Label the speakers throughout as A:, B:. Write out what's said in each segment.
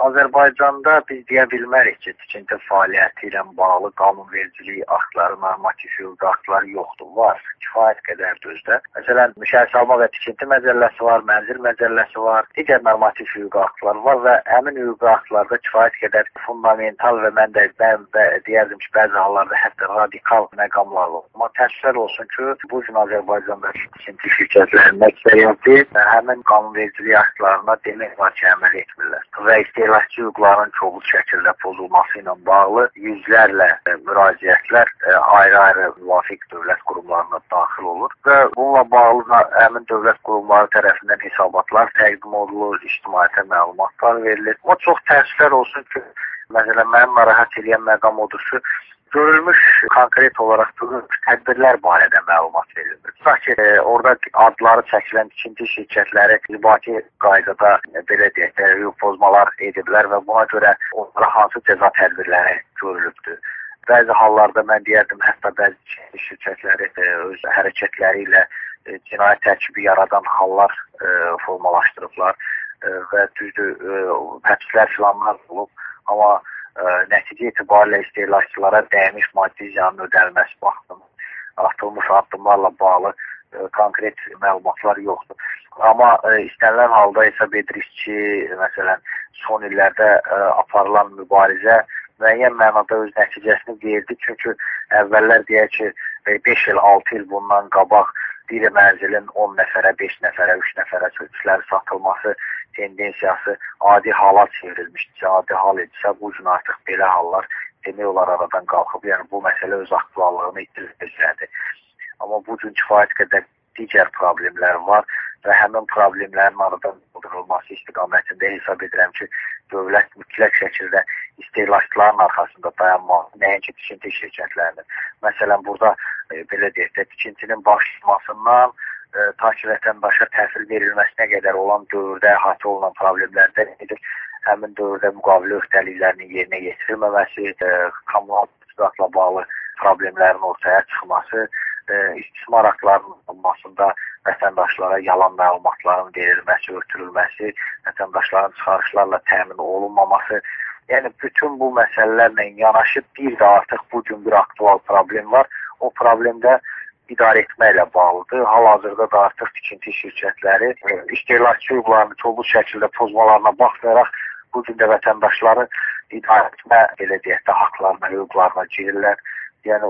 A: Azərbaycanda biz deyə bilmərik ki, tikinti fəaliyyəti ilə bağlı qanunvericilik aktları, normativ hüquqi aktlar yoxdur. Var, kifayət qədər düzdür. Məsələn, Şəhərsalma və Tikinti Məcəlləsi var, Mənzil Məcəlləsi var, digər normativ hüquqi aktlar var və həmin hüquqi aktlarda kifayət qədər fundamental və mən deyərdim ki, bəzi hallarda hətta radikal məqamlar var. Amma təəssüflər olsun ki, bu gün Azərbaycandakı tikinti şirkətlərinin əksəriyyəti həmin qanunvericilik aktlarına demək var ki, əməl etmirlər. Və istehlakçı hüquqlarının kobud şəkildə pozulması ilə bağlı yüzlərlə müraciətlər ayrı-ayrı müvafiq dövlət qurumlarına daxil olur və bununla bağlı da həmin dövlət qurumları tərəfindən hesabatlar təqdim olunur, ictimaiyyətə məlumatlar verilir. Amma çox təəssüflər olsun ki, məsələn, mənim narahat edən məqam odur ki, görülmüş konkret olaraq görülmüş tədbirlər barədə məlumat verilmir. Tutaq ki, orada adları çəkilən tikinti şirkətləri inzibati qaydada belə deyək də hüquq pozmalar ediblər və buna görə onlara hansı cəza tədbirləri görülübdür. Bəzi hallarda mən deyərdim, hətta bəzi tikinti şirkətləri öz hərəkətləri ilə cinayət tərkibi yaradan hallar formalaşdırıblar və düzdür, həbslər filanlar olub, amma nəticə etibarilə istehlakçılara dəymiş maddi ziyanın ödənilməsi baxımından atılmış addımlarla bağlı konkret məlumatlar yoxdur. Amma istənilən halda hesab edirik ki, məsələn, son illərdə aparılan mübarizə müəyyən mənada öz nəticəsini verdi. Çünki əvvəllər deyək ki, 5 il, 6 il bundan qabaq bir mənzilin 10 nəfərə, 5 nəfərə, 3 nəfərə sözləri satılması tendensiyası adi hala çevrilmişdir. Adi hal edirsə, bu gün artıq belə hallar demək olar aradan qalxıb. Yəni bu məsələ öz aktuallığını itirəcəkdir. Amma bu gün kifayət qədər digər problemlər var və həmin problemlərin aradan qaldırılması istiqamətində hesab edirəm ki, dövlət mütləq şəkildə istehlakçıların arxasında dayanmalı, nəinki tikinti şirkətlərinin. Məsələn, burada belə deyək də, tikintinin başlamasından ta ki vətəndaşa təhvil verilməsinə qədər olan dövrdə əhatə olunan problemlərdən nedir? Həmin dövrdə müqavilə öhdəliklərinin yerinə yetirilməməsi, kommunal təchizatla bağlı problemlərin ortaya çıxması, istismar aktlarının olmasında vətəndaşlara yalan məlumatların verilməsi, ötürülməsi, vətəndaşların çıxarışlarla təmin olunmaması. Yəni, bütün bu məsələlərlə yanaşı bir də artıq bugün bir aktual problem var. O problemdə idarə etməklə bağlıdır. Hal-hazırda da artıq tikinti şirkətləri istehlakçı hüquqlarını kobud şəkildə pozmalarına baxmayaraq bugün də vətəndaşları idarə etmə, belə deyək də, haqlarına, hüquqlarına girirlər. Yəni,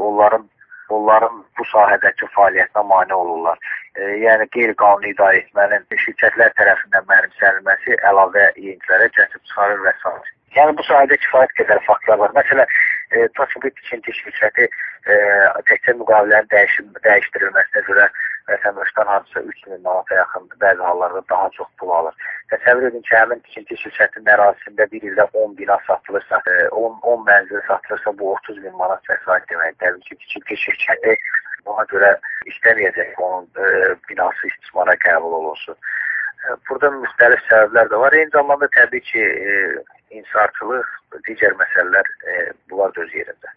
A: onların bu sahədəki fəaliyyətinə mane olurlar. Yəni, qeyri-qanuni idarə etmənin şirkətlər tərəfindən mənimsənilməsi əlavə yeniliklərə gətirib çıxarır və s. Yəni, bu sahədə kifayət qədər faktlar var. Məsələn, bir tikinti şirkəti təkcə müqavilənin dəyişdirilməsinə görə vətəndaşdan hansısa 3000 manata yaxın, bəzi hallarda daha çox pul alır. Təsəvvür edin ki, həmin tikinti şirkətinin ərazisində bir ildə 10 bina satılırsa, 10 mənzil satılırsa, bu 30 bin manat vəsait deməkdir. Təbii ki, tikinti şirkəti buna görə istəməyəcək ki, onun binası istismara qəbul olunsun. Burada müxtəlif səbəblər də var. Eyni zamanda təbii ki, insarçılıq, digər məsələlər bunlar da öz yerində.